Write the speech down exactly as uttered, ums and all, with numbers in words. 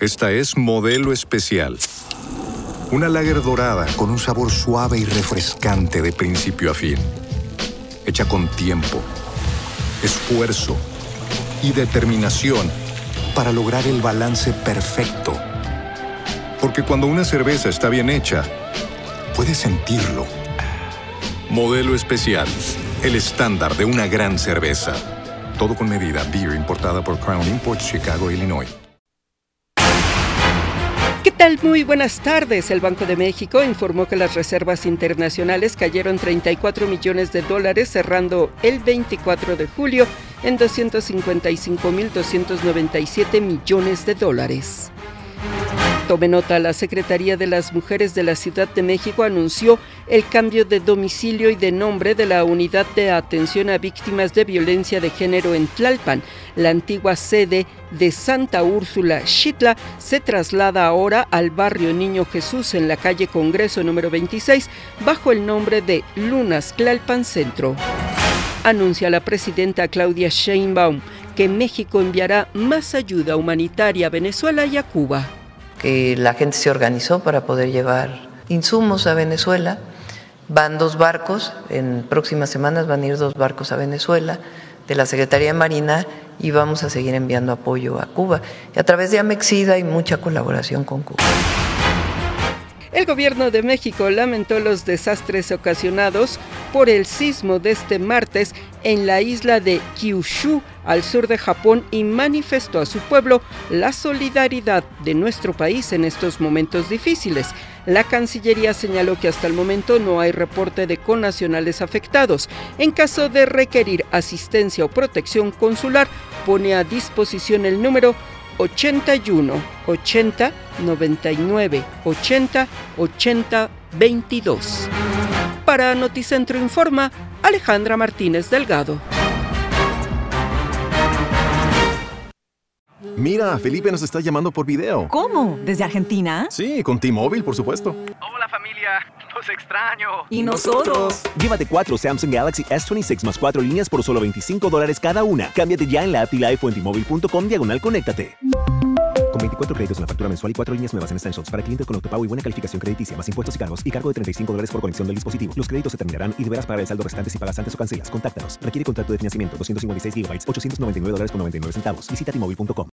Esta es Modelo Especial. Una lager dorada con un sabor suave y refrescante de principio a fin. Hecha con tiempo, esfuerzo y determinación para lograr el balance perfecto. Porque cuando una cerveza está bien hecha, puedes sentirlo. Modelo Especial, el estándar de una gran cerveza. Todo con medida. Beer importada por Crown Imports, Chicago, Illinois. ¿Qué tal? Muy buenas tardes. El Banco de México informó que las reservas internacionales cayeron treinta y cuatro millones de dólares, cerrando el veinticuatro de julio en doscientos cincuenta y cinco mil doscientos noventa y siete millones de dólares. Tome nota, la Secretaría de las Mujeres de la Ciudad de México anunció el cambio de domicilio y de nombre de la Unidad de Atención a Víctimas de Violencia de Género en Tlalpan. La antigua sede de Santa Úrsula Xitla se traslada ahora al barrio Niño Jesús en la calle Congreso número veintiséis bajo el nombre de Lunas Tlalpan Centro. Anuncia la presidenta Claudia Sheinbaum que México enviará más ayuda humanitaria a Venezuela y a Cuba. Que la gente se organizó para poder llevar insumos a Venezuela. Van dos barcos, en próximas semanas van a ir dos barcos a Venezuela de la Secretaría de Marina y vamos a seguir enviando apoyo a Cuba. Y a través de Amexida hay mucha colaboración con Cuba. El gobierno de México lamentó los desastres ocasionados por el sismo de este martes en la isla de Kyushu, al sur de Japón, y manifestó a su pueblo la solidaridad de nuestro país en estos momentos difíciles. La Cancillería señaló que hasta el momento no hay reporte de connacionales afectados. En caso de requerir asistencia o protección consular, pone a disposición el número ochenta y uno, ochenta, noventa y nueve, ochenta, ochenta, veintidós. Para Noticentro Informa, Alejandra Martínez Delgado. Mira, Felipe nos está llamando por video. ¿Cómo? ¿Desde Argentina? Sí, con T-Mobile, por supuesto. Hola familia, los extraño. ¿Y nosotros? Llévate cuatro Samsung Galaxy S veintiséis más cuatro líneas por solo veinticinco dólares cada una. Cámbiate ya en la app y live o en T-Mobile punto com diagonal conéctate. Con veinticuatro créditos en la factura mensual y cuatro líneas nuevas en Essentials para clientes con autopago y buena calificación crediticia, más impuestos y cargos, y cargo de treinta y cinco dólares por conexión del dispositivo. Los créditos se terminarán y deberás pagar el saldo restante si pagas antes o cancelas. Contáctanos. Requiere contrato de financiamiento doscientos cincuenta y seis gigabytes, ochocientos noventa y nueve dólares con noventa y nueve centavos. Visita T Mobile punto com.